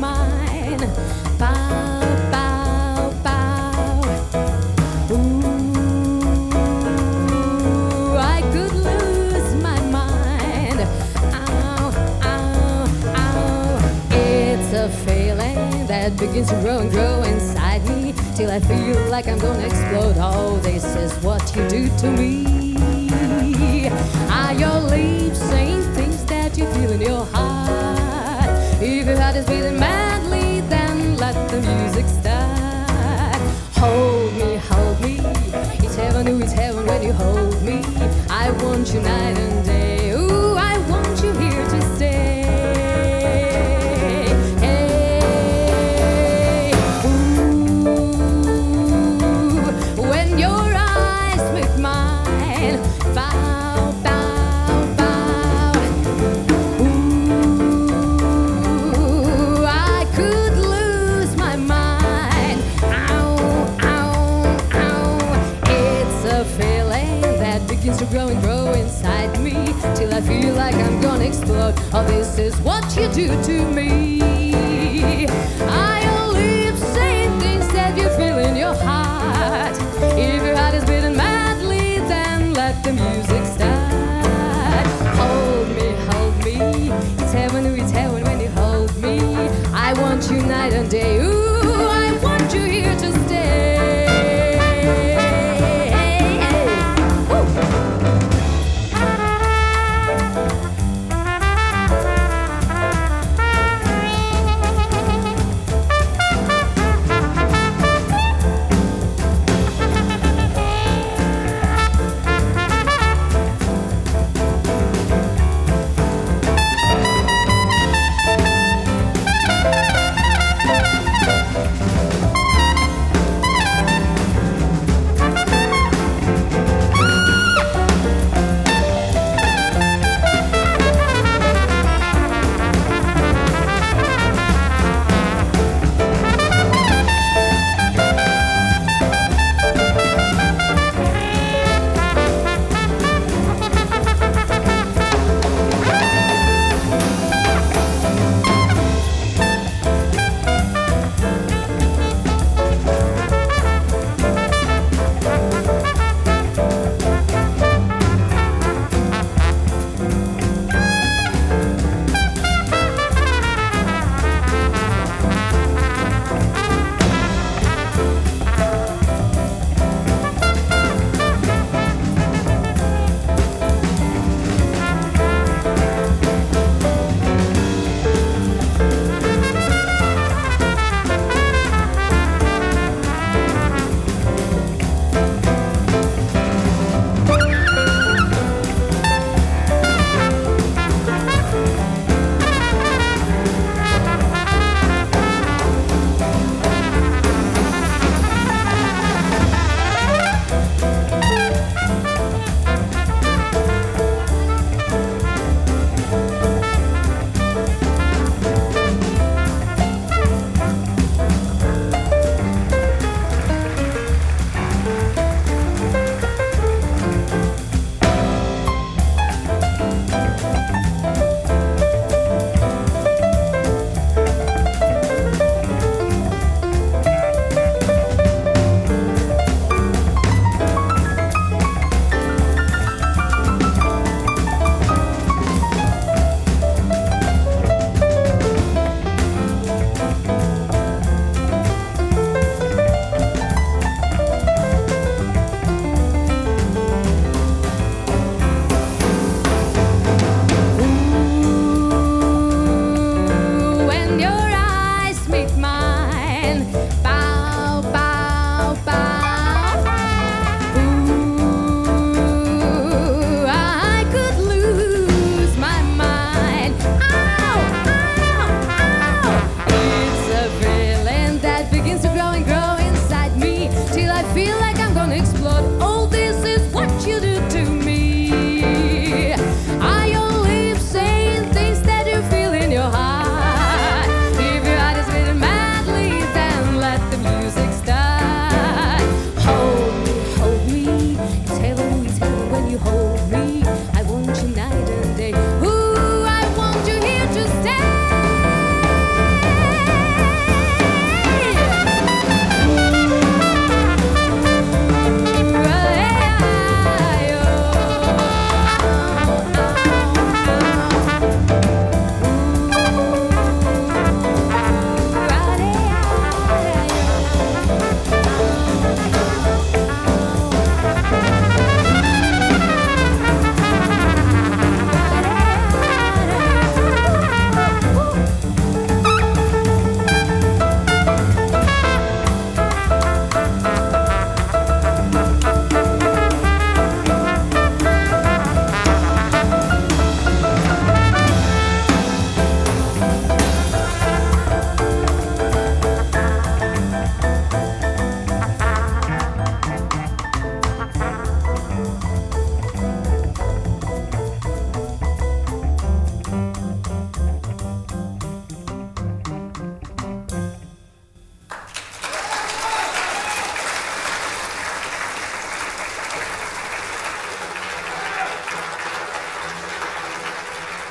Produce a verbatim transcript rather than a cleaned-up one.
mind. Bow, bow, bow. Ooh, I could lose my mind. Ow, ow, ow. It's a feeling that begins to grow and grow inside me, till I feel like I'm gonna explode. Oh, this is what you do to me. Are your lips saying things that you feel in your heart? If your heart is beating madly, then let the music start. Hold me, hold me. It's heaven, ooh, it's heaven when you hold me. I want you night and day. Ooh, I want you here to stay. Hey, ooh, when your eyes meet mine, bow, bow, bow. Ooh, I could lose my mind. Ow, ow, ow. It's a feeling that begins to grow and grow inside me, till I feel like I'm gonna explode. Oh, this is what you do to me. Are your lips saying things that you feel in your heart? If your heart is beating madly, then let the music start. Hold me, hold me. It's heaven, ooh, it's heaven when you hold me. I want you night and day. Ooh.